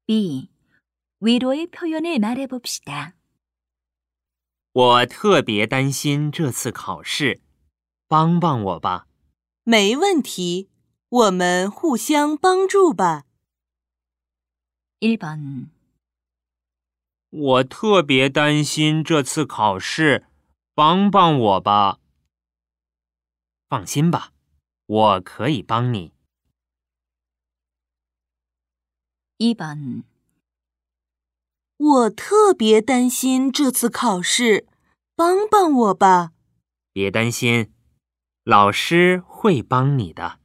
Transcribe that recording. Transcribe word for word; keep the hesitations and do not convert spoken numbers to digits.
B. 위로의 표현을 말해봅시다. 我特别担心这次考试，帮帮我吧。 没问题，我们互相帮助吧。 일 번. 我特别担心这次考试，帮帮我吧。放心吧，我可以帮你。 이 번. 我特别担心这次考试，帮帮我吧。 别担心，老师会帮你的。